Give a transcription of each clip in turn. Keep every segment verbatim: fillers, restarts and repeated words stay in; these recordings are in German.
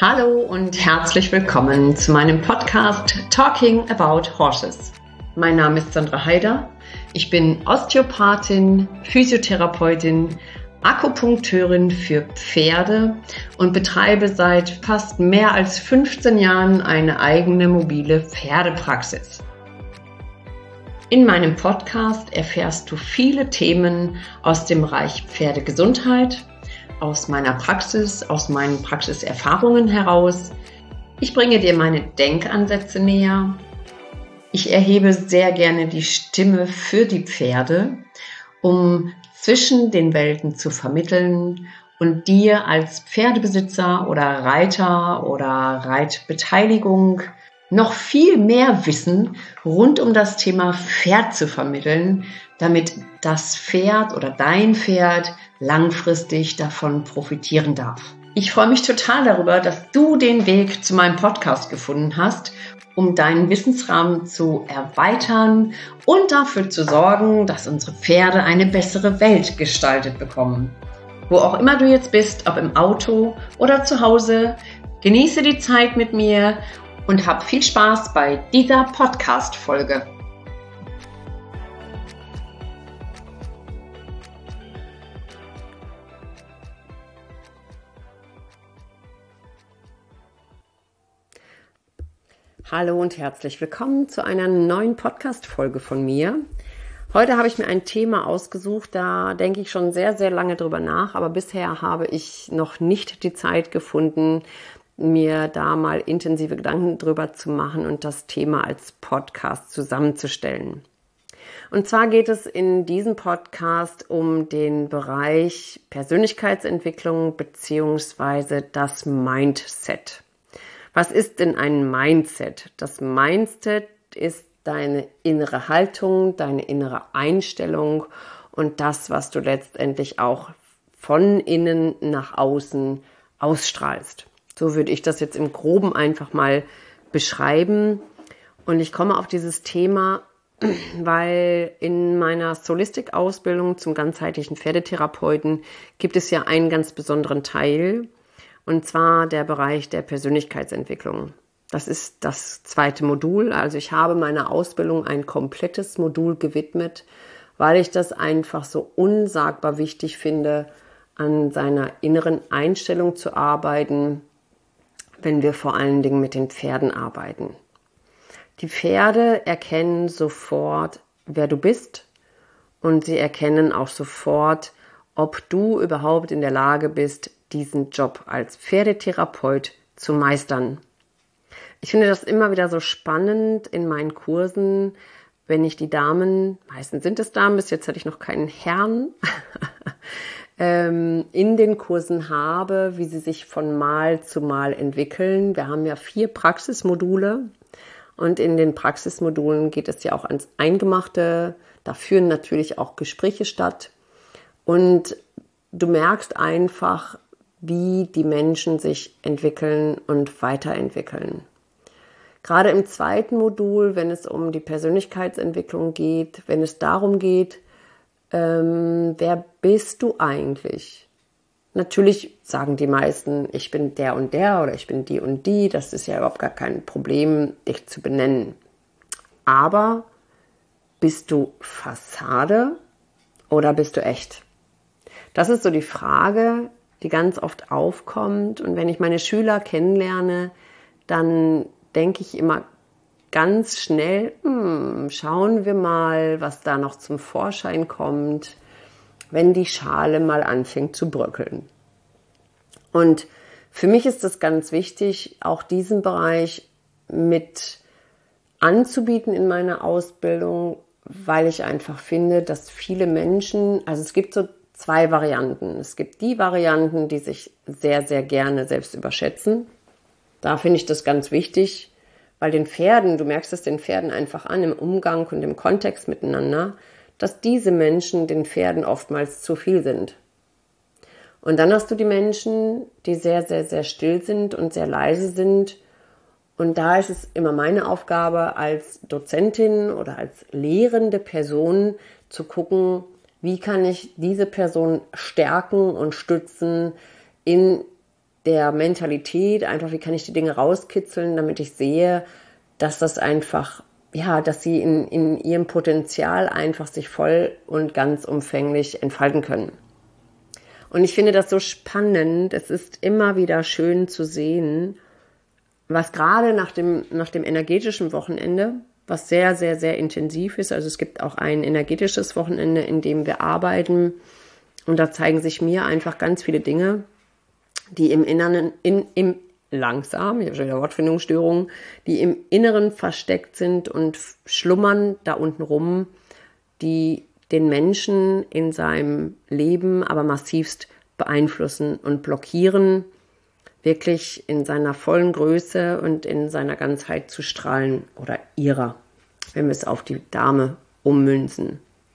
Hallo und herzlich willkommen zu meinem Podcast Talking About Horses. Mein Name ist Sandra Haider. Ich bin Osteopathin, Physiotherapeutin, Akupunkteurin für Pferde und betreibe seit fast mehr als fünfzehn Jahren eine eigene mobile Pferdepraxis. In meinem Podcast erfährst du viele Themen aus dem Bereich Pferdegesundheit, aus meiner Praxis, aus meinen Praxiserfahrungen heraus. Ich bringe dir meine Denkansätze näher. Ich erhebe sehr gerne die Stimme für die Pferde, um zwischen den Welten zu vermitteln und dir als Pferdebesitzer oder Reiter oder Reitbeteiligung noch viel mehr Wissen rund um das Thema Pferd zu vermitteln, damit das Pferd oder dein Pferd langfristig davon profitieren darf. Ich freue mich total darüber, dass du den Weg zu meinem Podcast gefunden hast, um deinen Wissensrahmen zu erweitern und dafür zu sorgen, dass unsere Pferde eine bessere Welt gestaltet bekommen. Wo auch immer du jetzt bist, ob im Auto oder zu Hause, genieße die Zeit mit mir und hab viel Spaß bei dieser Podcast-Folge. Hallo und herzlich willkommen zu einer neuen Podcast-Folge von mir. Heute habe ich mir ein Thema ausgesucht, da denke ich schon sehr, sehr lange drüber nach, aber bisher habe ich noch nicht die Zeit gefunden, mir da mal intensive Gedanken drüber zu machen und das Thema als Podcast zusammenzustellen. Und zwar geht es in diesem Podcast um den Bereich Persönlichkeitsentwicklung beziehungsweise das Mindset. Was ist denn ein Mindset? Das Mindset ist deine innere Haltung, deine innere Einstellung und das, was du letztendlich auch von innen nach außen ausstrahlst. So würde ich das jetzt im Groben einfach mal beschreiben. Und ich komme auf dieses Thema, weil in meiner Solistik-Ausbildung zum ganzheitlichen Pferdetherapeuten gibt es ja einen ganz besonderen Teil, und zwar der Bereich der Persönlichkeitsentwicklung. Das ist das zweite Modul. Also ich habe meiner Ausbildung ein komplettes Modul gewidmet, weil ich das einfach so unsagbar wichtig finde, an seiner inneren Einstellung zu arbeiten, wenn wir vor allen Dingen mit den Pferden arbeiten. Die Pferde erkennen sofort, wer du bist, und sie erkennen auch sofort, ob du überhaupt in der Lage bist, diesen Job als Pferdetherapeut zu meistern. Ich finde das immer wieder so spannend in meinen Kursen, wenn ich die Damen, meistens sind es Damen, bis jetzt hatte ich noch keinen Herrn, in den Kursen habe, wie sie sich von Mal zu Mal entwickeln. Wir haben ja vier Praxismodule und in den Praxismodulen geht es ja auch ans Eingemachte. Da führen natürlich auch Gespräche statt und du merkst einfach, wie die Menschen sich entwickeln und weiterentwickeln. Gerade im zweiten Modul, wenn es um die Persönlichkeitsentwicklung geht, wenn es darum geht, ähm, wer bist du eigentlich? Natürlich sagen die meisten, ich bin der und der oder ich bin die und die. Das ist ja überhaupt gar kein Problem, dich zu benennen. Aber bist du Fassade oder bist du echt? Das ist so die Frage, die ganz oft aufkommt. Und wenn ich meine Schüler kennenlerne, dann denke ich immer ganz schnell, hm, schauen wir mal, was da noch zum Vorschein kommt, wenn die Schale mal anfängt zu bröckeln. Und für mich ist es ganz wichtig, auch diesen Bereich mit anzubieten in meiner Ausbildung, weil ich einfach finde, dass viele Menschen, also es gibt so zwei Varianten. Es gibt die Varianten, die sich sehr, sehr gerne selbst überschätzen. Da finde ich das ganz wichtig, weil den Pferden, du merkst es den Pferden einfach an im Umgang und im Kontext miteinander, dass diese Menschen den Pferden oftmals zu viel sind. Und dann hast du die Menschen, die sehr, sehr, sehr still sind und sehr leise sind. Und da ist es immer meine Aufgabe als Dozentin oder als lehrende Person zu gucken, wie kann ich diese Person stärken und stützen in der Mentalität, einfach wie kann ich die Dinge rauskitzeln, damit ich sehe, dass das einfach, ja, dass sie in, in ihrem Potenzial einfach sich voll und ganz umfänglich entfalten können. Und ich finde das so spannend, es ist immer wieder schön zu sehen, was gerade nach dem, nach dem energetischen Wochenende, was sehr, sehr, sehr intensiv ist, also es gibt auch ein energetisches Wochenende, in dem wir arbeiten und da zeigen sich mir einfach ganz viele Dinge, die im Inneren, in, im langsam, ich habe schon wieder Wortfindungsstörungen, die im Inneren versteckt sind und schlummern da unten rum, die den Menschen in seinem Leben aber massivst beeinflussen und blockieren, wirklich in seiner vollen Größe und in seiner Ganzheit zu strahlen oder ihrer, wenn wir es auf die Dame ummünzen.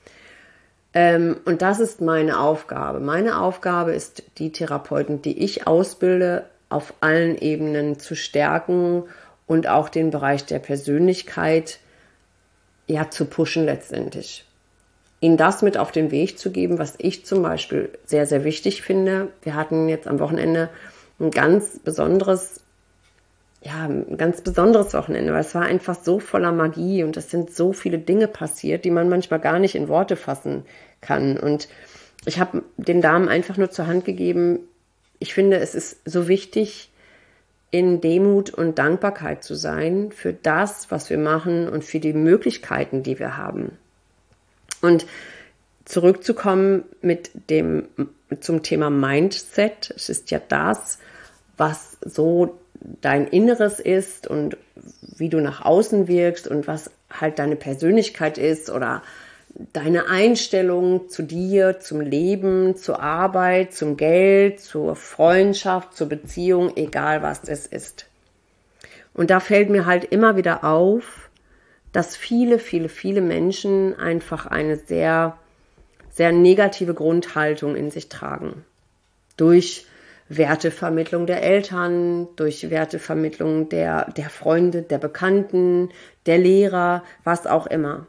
Ähm, und das ist meine Aufgabe. Meine Aufgabe ist, die Therapeuten, die ich ausbilde, auf allen Ebenen zu stärken und auch den Bereich der Persönlichkeit ja zu pushen letztendlich. Ihnen das mit auf den Weg zu geben, was ich zum Beispiel sehr, sehr wichtig finde. Wir hatten jetzt am Wochenende ein ganz besonderes, ja, ein ganz besonderes Wochenende, weil es war einfach so voller Magie und es sind so viele Dinge passiert, die man manchmal gar nicht in Worte fassen kann. Und ich habe den Damen einfach nur zur Hand gegeben, ich finde, es ist so wichtig, in Demut und Dankbarkeit zu sein für das, was wir machen und für die Möglichkeiten, die wir haben. Und zurückzukommen mit dem, zum Thema Mindset. Es ist ja das, was so dein Inneres ist und wie du nach außen wirkst und was halt deine Persönlichkeit ist oder deine Einstellung zu dir, zum Leben, zur Arbeit, zum Geld, zur Freundschaft, zur Beziehung, egal was es ist. Und da fällt mir halt immer wieder auf, dass viele, viele, viele Menschen einfach eine sehr, sehr negative Grundhaltung in sich tragen. Durch Wertevermittlung der Eltern, durch Wertevermittlung der, der Freunde, der Bekannten, der Lehrer, was auch immer.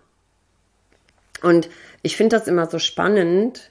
Und ich finde das immer so spannend,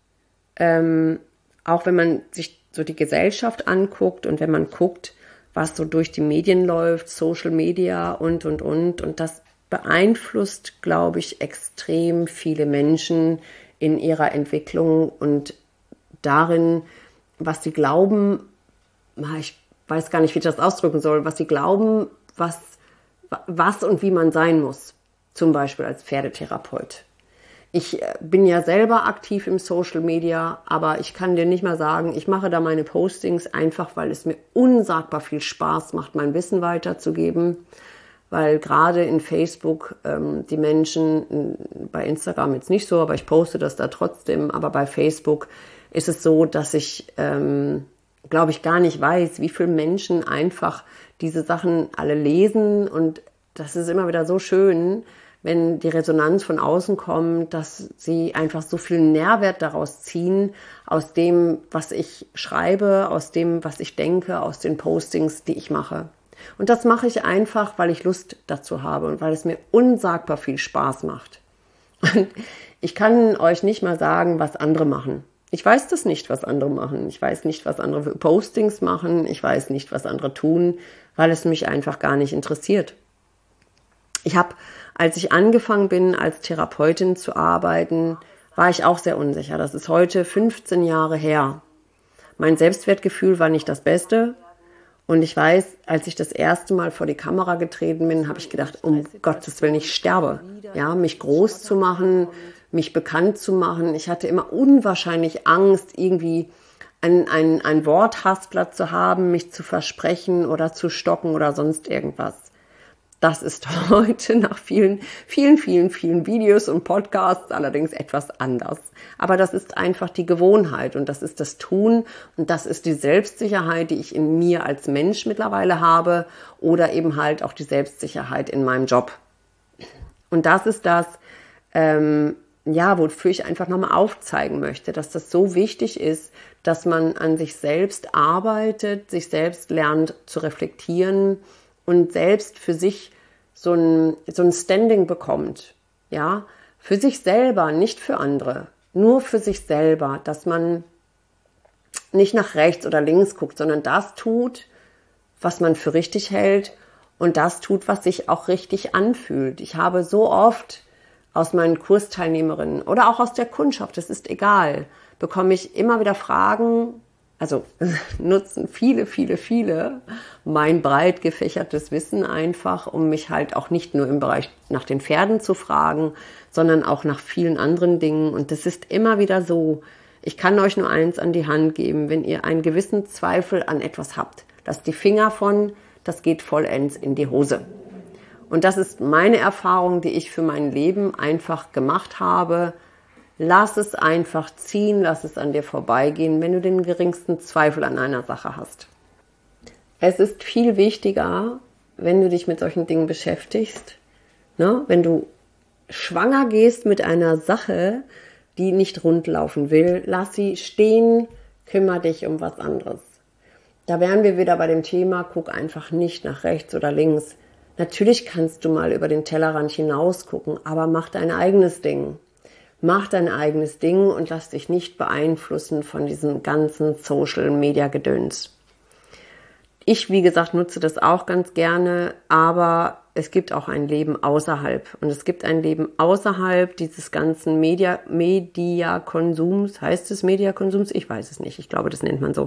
ähm, auch wenn man sich so die Gesellschaft anguckt und wenn man guckt, was so durch die Medien läuft, Social Media und, und, und. Und das beeinflusst, glaube ich, extrem viele Menschen in ihrer Entwicklung und darin, was sie glauben, ich weiß gar nicht, wie ich das ausdrücken soll, was sie glauben, was, was und wie man sein muss, zum Beispiel als Pferdetherapeut. Ich bin ja selber aktiv im Social Media, aber ich kann dir nicht mal sagen, ich mache da meine Postings einfach, weil es mir unsagbar viel Spaß macht, mein Wissen weiterzugeben, weil gerade in Facebook ähm, die Menschen, bei Instagram jetzt nicht so, aber ich poste das da trotzdem, aber bei Facebook ist es so, dass ich, ähm, glaube ich, gar nicht weiß, wie viele Menschen einfach diese Sachen alle lesen und das ist immer wieder so schön, wenn die Resonanz von außen kommt, dass sie einfach so viel Nährwert daraus ziehen, aus dem, was ich schreibe, aus dem, was ich denke, aus den Postings, die ich mache. Und das mache ich einfach, weil ich Lust dazu habe und weil es mir unsagbar viel Spaß macht. Und ich kann euch nicht mal sagen, was andere machen. Ich weiß das nicht, was andere machen. Ich weiß nicht, was andere für Postings machen. Ich weiß nicht, was andere tun, weil es mich einfach gar nicht interessiert. Ich habe, als ich angefangen bin, als Therapeutin zu arbeiten, war ich auch sehr unsicher. Das ist heute fünfzehn Jahre her. Mein Selbstwertgefühl war nicht das Beste. Und ich weiß, als ich das erste Mal vor die Kamera getreten bin, habe ich gedacht, um Gottes Willen, ich sterbe. Ja, mich groß zu machen, mich bekannt zu machen. Ich hatte immer unwahrscheinlich Angst, irgendwie ein, ein, ein Worthaspler zu haben, mich zu versprechen oder zu stocken oder sonst irgendwas. Das ist heute nach vielen, vielen, vielen, vielen Videos und Podcasts allerdings etwas anders. Aber das ist einfach die Gewohnheit und das ist das Tun und das ist die Selbstsicherheit, die ich in mir als Mensch mittlerweile habe oder eben halt auch die Selbstsicherheit in meinem Job. Und das ist das, ähm, ja, wofür ich einfach nochmal aufzeigen möchte, dass das so wichtig ist, dass man an sich selbst arbeitet, sich selbst lernt zu reflektieren und selbst für sich so ein, so ein Standing bekommt, ja, für sich selber, nicht für andere, nur für sich selber, dass man, nicht nach rechts oder links guckt, sondern das tut, was man für richtig hält und das tut, was sich auch richtig anfühlt. Ich habe so oft aus meinen Kursteilnehmerinnen oder auch aus der Kundschaft, das ist egal, bekomme ich immer wieder Fragen, also nutzen viele, viele, viele mein breit gefächertes Wissen einfach, um mich halt auch nicht nur im Bereich nach den Pferden zu fragen, sondern auch nach vielen anderen Dingen. Und das ist immer wieder so, ich kann euch nur eins an die Hand geben, wenn ihr einen gewissen Zweifel an etwas habt, lasst die Finger von, das geht vollends in die Hose. Und das ist meine Erfahrung, die ich für mein Leben einfach gemacht habe. Lass es einfach ziehen, lass es an dir vorbeigehen, wenn du den geringsten Zweifel an einer Sache hast. Es ist viel wichtiger, wenn du dich mit solchen Dingen beschäftigst, ne? Wenn du schwanger gehst mit einer Sache, die nicht rund laufen will, lass sie stehen, kümmere dich um was anderes. Da wären wir wieder bei dem Thema, guck einfach nicht nach rechts oder links. Natürlich kannst du mal über den Tellerrand hinaus gucken, aber mach dein eigenes Ding. Mach dein eigenes Ding und lass dich nicht beeinflussen von diesem ganzen Social-Media-Gedöns. Ich, wie gesagt, nutze das auch ganz gerne, aber es gibt auch ein Leben außerhalb. Und es gibt ein Leben außerhalb dieses ganzen Media, Mediakonsums. Heißt es Mediakonsums? Ich weiß es nicht. Ich glaube, das nennt man so.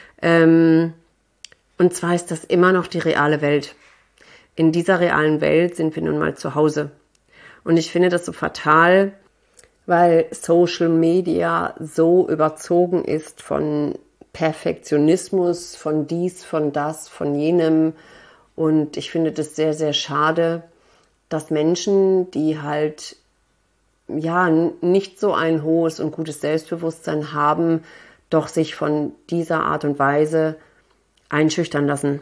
Ähm, und zwar ist das immer noch die reale Welt. In dieser realen Welt sind wir nun mal zu Hause. Und ich finde das so fatal, weil Social Media so überzogen ist von Perfektionismus, von dies, von das, von jenem. Und ich finde das sehr, sehr schade, dass Menschen, die halt ja nicht so ein hohes und gutes Selbstbewusstsein haben, doch sich von dieser Art und Weise einschüchtern lassen.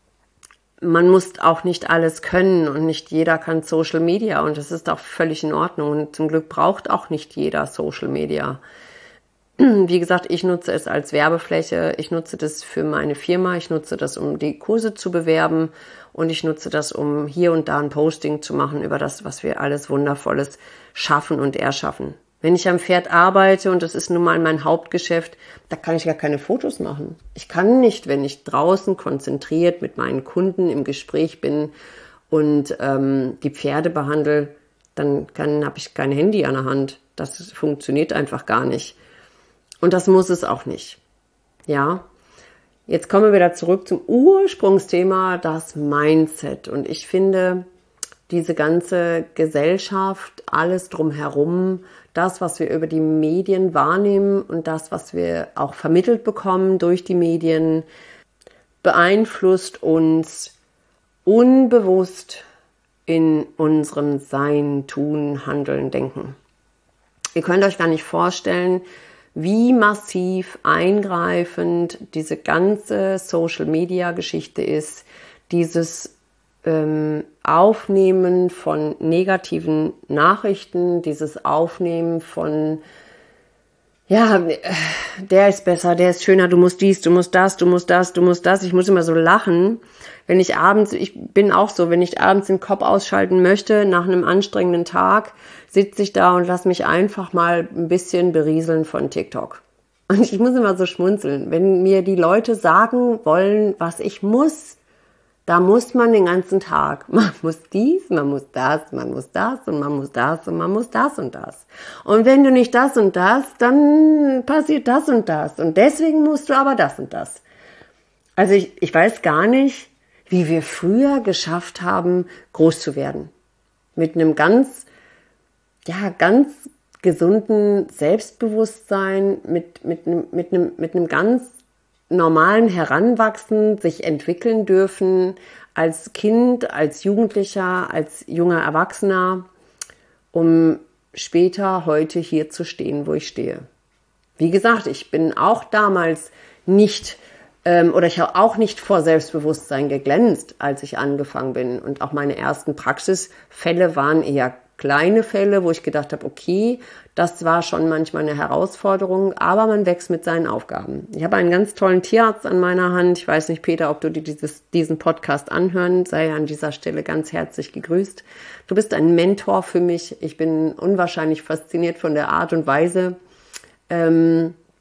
Man muss auch nicht alles können und nicht jeder kann Social Media und das ist auch völlig in Ordnung und zum Glück braucht auch nicht jeder Social Media. Wie gesagt, ich nutze es als Werbefläche, ich nutze das für meine Firma, ich nutze das, um die Kurse zu bewerben und ich nutze das, um hier und da ein Posting zu machen über das, was wir alles Wundervolles schaffen und erschaffen. Wenn ich am Pferd arbeite, und das ist nun mal mein Hauptgeschäft, da kann ich gar keine Fotos machen. Ich kann nicht, wenn ich draußen konzentriert mit meinen Kunden im Gespräch bin und ähm, die Pferde behandle, dann habe ich kein Handy an der Hand. Das funktioniert einfach gar nicht. Und das muss es auch nicht. Ja, jetzt kommen wir wieder zurück zum Ursprungsthema, das Mindset. Und ich finde, diese ganze Gesellschaft, alles drumherum, das, was wir über die Medien wahrnehmen und das, was wir auch vermittelt bekommen durch die Medien, beeinflusst uns unbewusst in unserem Sein, Tun, Handeln, Denken. Ihr könnt euch gar nicht vorstellen, wie massiv eingreifend diese ganze Social-Media-Geschichte ist, dieses ähm, Aufnehmen von negativen Nachrichten, dieses Aufnehmen von, ja, der ist besser, der ist schöner, du musst dies, du musst das, du musst das, du musst das. Ich muss immer so lachen, wenn ich abends, ich bin auch so, wenn ich abends den Kopf ausschalten möchte, nach einem anstrengenden Tag, sitze ich da und lasse mich einfach mal ein bisschen berieseln von TikTok. Und ich muss immer so schmunzeln, wenn mir die Leute sagen wollen, was ich muss, da muss man den ganzen Tag, man muss dies, man muss das, man muss das und man muss das und man muss das und das. Und wenn du nicht das und das, dann passiert das und das. Und deswegen musst du aber das und das. Also ich, ich weiß gar nicht, wie wir früher geschafft haben, groß zu werden. Mit einem ganz, ja, ganz gesunden Selbstbewusstsein, mit, mit, mit, einem, mit einem ganz normalen Heranwachsen, sich entwickeln dürfen als Kind, als Jugendlicher, als junger Erwachsener, um später heute hier zu stehen, wo ich stehe. Wie gesagt, ich bin auch damals nicht ähm, oder ich habe auch nicht vor Selbstbewusstsein geglänzt, als ich angefangen bin. Und auch meine ersten Praxisfälle waren eher kleine Fälle, wo ich gedacht habe, okay, das war schon manchmal eine Herausforderung, aber man wächst mit seinen Aufgaben. Ich habe einen ganz tollen Tierarzt an meiner Hand. Ich weiß nicht, Peter, ob du dir dieses, diesen Podcast anhören, sei an dieser Stelle ganz herzlich gegrüßt. Du bist ein Mentor für mich. Ich bin unwahrscheinlich fasziniert von der Art und Weise, ähm,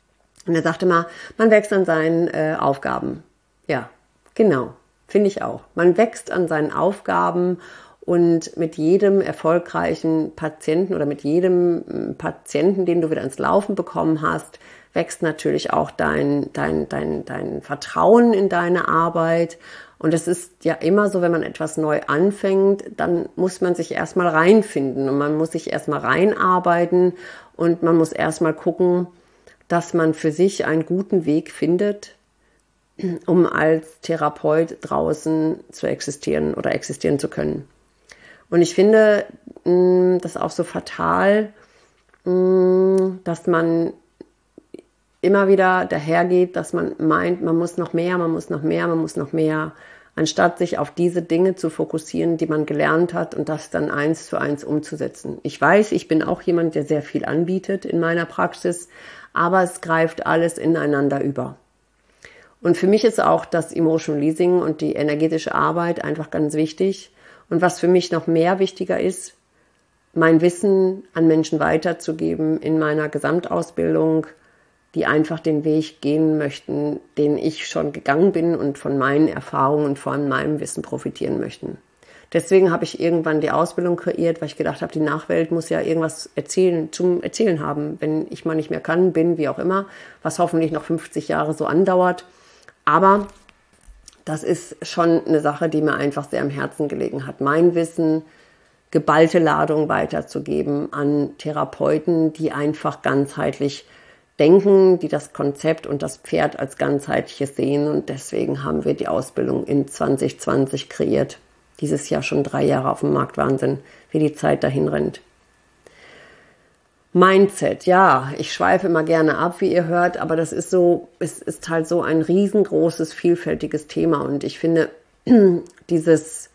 Und er sagte mal, man wächst an seinen äh, Aufgaben. Ja, genau, finde ich auch. Man wächst an seinen Aufgaben und mit jedem erfolgreichen Patienten oder mit jedem Patienten, den du wieder ins Laufen bekommen hast, wächst natürlich auch dein, dein, dein, dein Vertrauen in deine Arbeit. Und es ist ja immer so, wenn man etwas neu anfängt, dann muss man sich erstmal reinfinden und man muss sich erstmal reinarbeiten und man muss erstmal gucken, dass man für sich einen guten Weg findet, um als Therapeut draußen zu existieren oder existieren zu können. Und ich finde das auch so fatal, dass man immer wieder dahergeht, dass man meint, man muss noch mehr, man muss noch mehr, man muss noch mehr, anstatt sich auf diese Dinge zu fokussieren, die man gelernt hat und das dann eins zu eins umzusetzen. Ich weiß, ich bin auch jemand, der sehr viel anbietet in meiner Praxis, aber es greift alles ineinander über. Und für mich ist auch das Emotional Leasing und die energetische Arbeit einfach ganz wichtig. Und was für mich noch mehr wichtiger ist, mein Wissen an Menschen weiterzugeben in meiner Gesamtausbildung, die einfach den Weg gehen möchten, den ich schon gegangen bin und von meinen Erfahrungen und von meinem Wissen profitieren möchten. Deswegen habe ich irgendwann die Ausbildung kreiert, weil ich gedacht habe, die Nachwelt muss ja irgendwas erzählen, zum Erzählen haben, wenn ich mal nicht mehr kann, bin, wie auch immer, was hoffentlich noch fünfzig Jahre so andauert. Aber das ist schon eine Sache, die mir einfach sehr am Herzen gelegen hat. Mein Wissen, geballte Ladung weiterzugeben an Therapeuten, die einfach ganzheitlich denken, die das Konzept und das Pferd als ganzheitliches sehen. Und deswegen haben wir die Ausbildung in zwanzig zwanzig kreiert. Dieses Jahr schon drei Jahre auf dem Markt. Wahnsinn, wie die Zeit dahin rennt. Mindset, ja, ich schweife immer gerne ab, wie ihr hört, aber das ist so, es ist halt so ein riesengroßes, vielfältiges Thema und ich finde, dieses,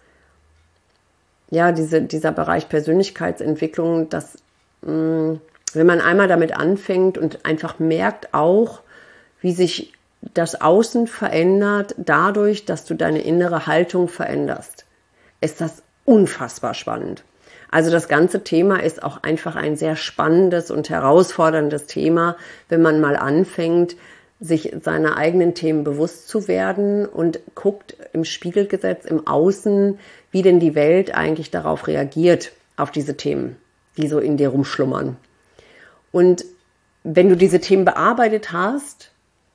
ja, diese, dieser Bereich Persönlichkeitsentwicklung, dass, mh, wenn man einmal damit anfängt und einfach merkt auch, wie sich das Außen verändert, dadurch, dass du deine innere Haltung veränderst, ist das unfassbar spannend. Also das ganze Thema ist auch einfach ein sehr spannendes und herausforderndes Thema, wenn man mal anfängt, sich seiner eigenen Themen bewusst zu werden und guckt im Spiegelgesetz, im Außen, wie denn die Welt eigentlich darauf reagiert, auf diese Themen, die so in dir rumschlummern. Und wenn du diese Themen bearbeitet hast,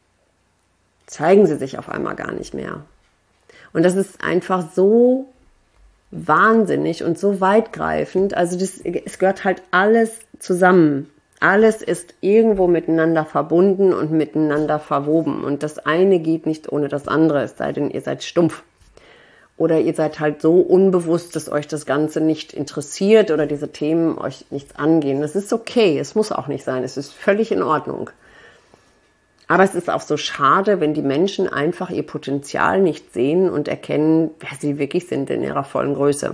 zeigen sie sich auf einmal gar nicht mehr. Und das ist einfach so wahnsinnig und so weitgreifend. Also das, es gehört halt alles zusammen. Alles ist irgendwo miteinander verbunden und miteinander verwoben. Und das eine geht nicht ohne das andere, es sei denn, ihr seid stumpf. Oder ihr seid halt so unbewusst, dass euch das Ganze nicht interessiert oder diese Themen euch nichts angehen. Das ist okay, es muss auch nicht sein, es ist völlig in Ordnung. Aber es ist auch so schade, wenn die Menschen einfach ihr Potenzial nicht sehen und erkennen, wer sie wirklich sind in ihrer vollen Größe.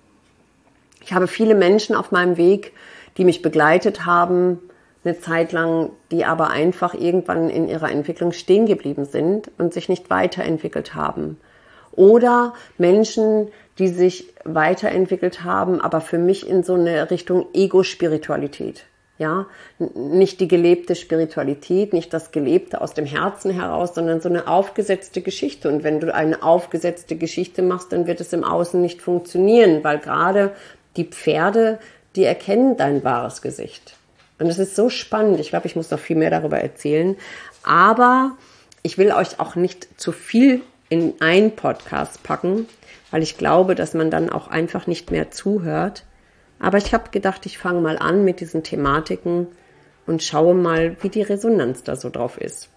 Ich habe viele Menschen auf meinem Weg, die mich begleitet haben, eine Zeit lang, die aber einfach irgendwann in ihrer Entwicklung stehen geblieben sind und sich nicht weiterentwickelt haben. Oder Menschen, die sich weiterentwickelt haben, aber für mich in so eine Richtung Ego-Spiritualität. Ja, nicht die gelebte Spiritualität, nicht das Gelebte aus dem Herzen heraus, sondern so eine aufgesetzte Geschichte. Und wenn du eine aufgesetzte Geschichte machst, dann wird es im Außen nicht funktionieren, weil gerade die Pferde, die erkennen dein wahres Gesicht. Und es ist so spannend. Ich glaube, ich muss noch viel mehr darüber erzählen. Aber ich will euch auch nicht zu viel in einen Podcast packen, weil ich glaube, dass man dann auch einfach nicht mehr zuhört. Aber ich habe gedacht, ich fange mal an mit diesen Thematiken und schaue mal, wie die Resonanz da so drauf ist.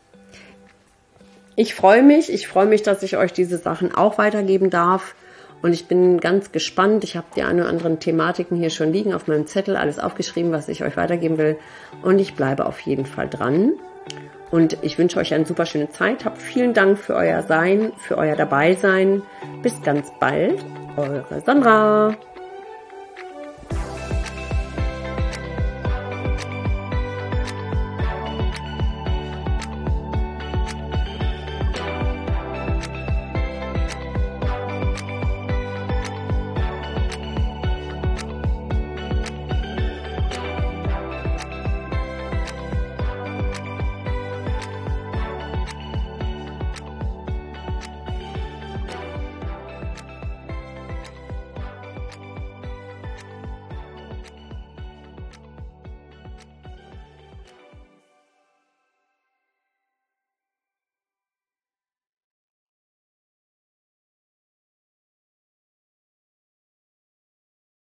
Ich freue mich, ich freue mich, dass ich euch diese Sachen auch weitergeben darf. Und ich bin ganz gespannt. Ich habe die ein oder anderen Thematiken hier schon liegen auf meinem Zettel, alles aufgeschrieben, was ich euch weitergeben will. Und ich bleibe auf jeden Fall dran. Und ich wünsche euch eine super schöne Zeit. Habt vielen Dank für euer Sein, für euer Dabeisein. Bis ganz bald. Eure Sandra.